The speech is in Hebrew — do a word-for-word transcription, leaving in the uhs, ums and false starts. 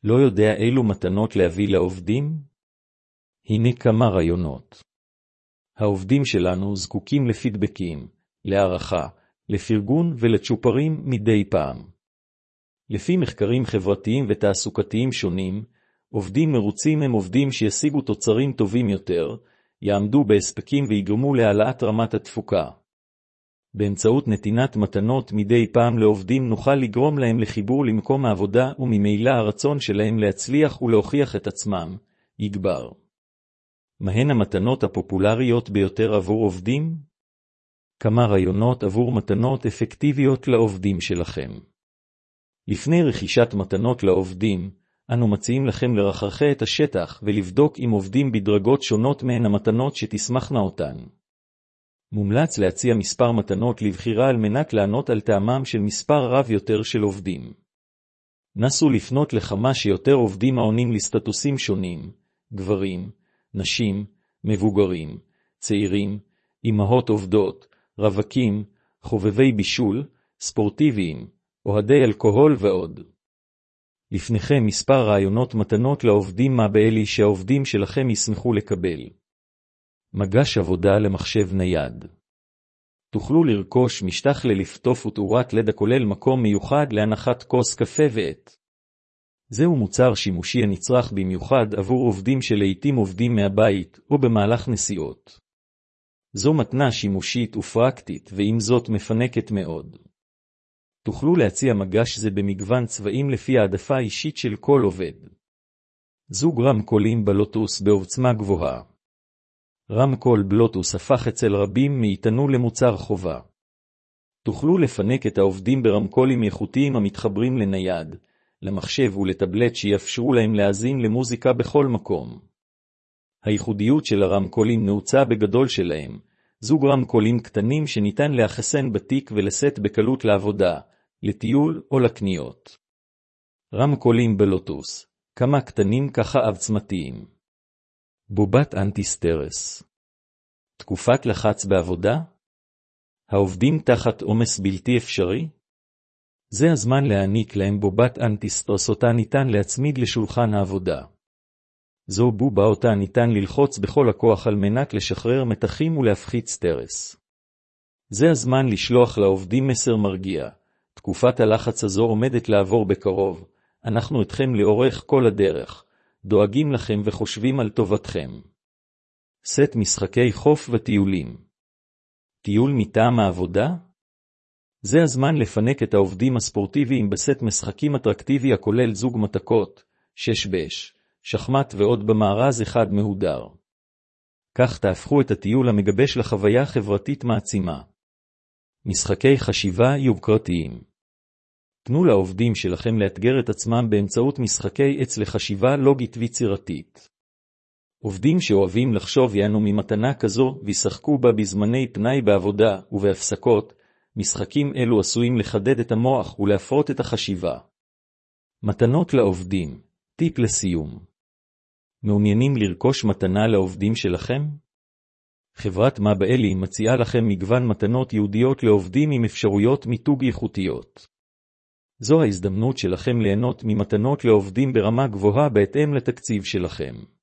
לא יודע אילו מתנות להביא לעובדים? הנה כמה רעיונות. העובדים שלנו זקוקים לפידבקים, להערכה, לפרגון ולצ'ופרים מדי פעם. לפי מחקרים חברתיים ותעסוקתיים שונים, עובדים מרוצים הם עובדים שישיגו תוצרים טובים יותר, יעמדו בהספקים ויגרמו להעלאת רמת התפוקה. באמצעות נתינת מתנות מדי פעם לעובדים נוכל לגרום להם לחיבור למקום העבודה, וממילא הרצון שלהם להצליח ולהוכיח את עצמם יגבר. מהן המתנות הפופולריות ביותר עבור עובדים? כמה רעיונות עבור מתנות אפקטיביות לעובדים שלכם. לפני רכישת מתנות לעובדים, אנו מציעים לכם לרחרחה את השטח ולבדוק אם עובדים בדרגות שונות מהן המתנות שתשמחנה אותן. מומלץ להציע מספר מתנות לבחירה על מנת לענות על טעמם של מספר רב יותר של עובדים. נסו לפנות לכמה שיותר עובדים העונים לסטטוסים שונים, גברים, נשים, מבוגרים, צעירים, אמהות עובדות, רווקים, חובבי בישול, ספורטיביים, אוהדי אלכוהול ועוד. לפניכם מספר רעיונות מתנות לעובדים מה באלי שהעובדים שלכם ישמחו לקבל. מגש עבודה למחשב נייד. תוכלו לרכוש משטח ללפטוף ותאורת לד הכולל מקום מיוחד להנחת כוס קפה ועט. זהו מוצר שימושי הנצרך במיוחד עבור עובדים שלעיתים עובדים מהבית או במהלך נסיעות. זו מתנה שימושית ופרקטית ועם זאת מפנקת מאוד. תוכלו להציע מגש זה במגוון צבעים לפי העדפה אישית של כל עובד. זוג רמקולים בלוטוס בעוצמה גבוהה. רמקול בלוטוס הפך אצל רבים מאיתנו למוצר חובה. תוכלו לפנק את העובדים ברמקולים איכותיים המתחברים לנייד, למחשב ולטבלט שיאפשרו להם להאזין למוזיקה בכל מקום. הייחודיות של הרמקולים נעוצה בגדול שלהם, זוג רמקולים קטנים שניתן להחסן בתיק ולסט בקלות לעבודה, לטיול או לקניות. רמקולים בלוטוס, כמה קטנים ככה עוצמתיים. בובת אנטי-סטרס. תקופת לחץ בעבודה? העובדים תחת עומס בלתי אפשרי? זה הזמן להעניק להם בובת אנטי-סטרס אותה ניתן להצמיד לשולחן העבודה. זו בובה אותה ניתן ללחוץ בכל הכוח על מנת לשחרר מתחים ולהפחית סטרס. זה הזמן לשלוח לעובדים מסר מרגיע. תקופת הלחץ הזו עומדת לעבור בקרוב. אנחנו אתכם לאורך כל הדרך. דואגים לכם וחושבים על טובתכם. סט משחקי חוף וטיולים. טיול מטעם העבודה? זה הזמן לפנק את העובדים הספורטיביים בסט משחקים אטרקטיבי הכולל זוג מתקות, שש בש, שחמט ועוד במארז אחד מהודר. כך תהפכו את הטיול המגבש לחוויה חברתית מעצימה. משחקי חשיבה יוקרתיים. תנו לעובדים שלכם לאתגר את עצמם באמצעות משחקי עץ לחשיבה לוגית ויצירתית. עובדים שאוהבים לחשוב יענו ממתנה כזו וישחקו בה בזמני פנאי בעבודה ובהפסקות, משחקים אלו עשויים לחדד את המוח ולהפרות את החשיבה. מתנות לעובדים, טיפ לסיום. מעוניינים לרכוש מתנה לעובדים שלכם? חברת מה באלי מציעה לכם מגוון מתנות יהודיות לעובדים עם אפשרויות מיתוג איכותיות. זו ההזדמנות שלכם ליהנות ממתנות לעובדים ברמה גבוהה בהתאם לתקציב שלכם.